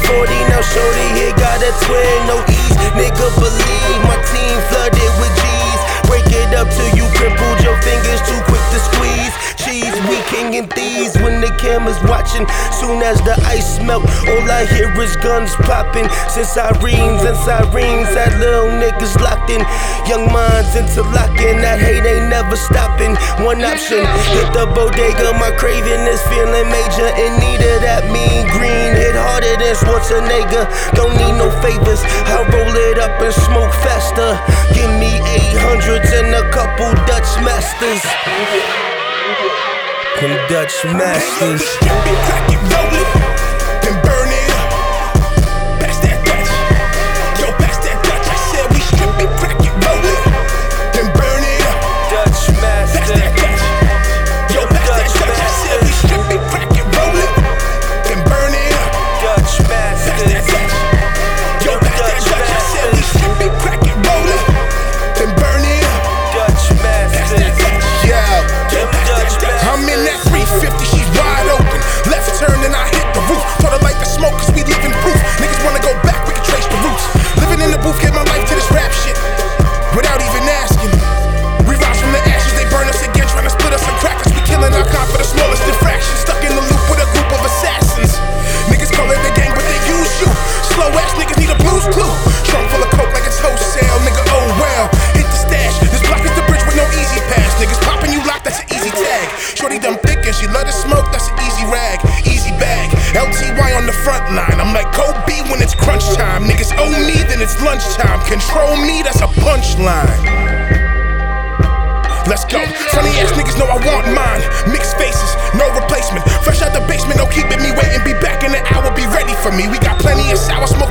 40, now shorty here got a twin, no ease. Nigga believe my team flooded with G's. Break it up till you crippled, your fingers too quick to squeeze. Cheese, we king and thieves when the camera's watching. Soon as the ice melt, all I hear is guns popping. Since sirens and sirens had little niggas locked in. Young minds interlocking, that hate ain't never stopping. One option, hit the bodega, my craving is feeling major. In need of that mean green, hit harder than Schwarzenegger. Don't need no favors, I roll it up and smoke faster. Give me 800s and a couple Dutch Masters. Them Dutch Masters. Crack it, roll it, then burn it up. Pass that Dutch, yo, pass that Dutch. I said we strip it, crack it, roll it, then burn it up. Dutch Masters. Pass that Dutch, yo, pass that Dutch. I said we strip it, crack it, roll it, then burn it up. Dutch Pass that Masters. Dutch, yo, pass that Dutch. I said we strip it, crack it, roll it, then burn it up. Dutch Pass that Masters. Dutch, Them yo, pass Dutch that Dutch. I'm in that Masters. 350, she's wide open. Left turn and I hit the roof. Told her like the smoke cause we living proof. Niggas wanna go back, we can trace the roots. Living in the booth, gave my life to this rap shit without even asking. We rise from the ashes, they burn us again, trying to split us and crack us. We killing our kind for the smallest infraction. Stuck in the loop with a group of assassins. Niggas call it the gang, but they use you. Slow ass niggas need a blues clue. Trunk full of coke like it's wholesale, nigga, oh well. Hit the stash, this block is the bridge with no easy pass. Niggas popping you lock, that's an easy tag. Shorty dumb thick and she love to smoke, that's an easy rag, easy bag. LTY on the front line, I'm like Kobe when it's crunch time. Niggas owe me, then it's lunchtime. Control me, that's a punchline. Let's go. Funny ass niggas know I want mine. Mixed faces, no replacement. Fresh out the basement, no keeping me waiting. Be back in an hour, be ready for me. We got plenty of sour smoke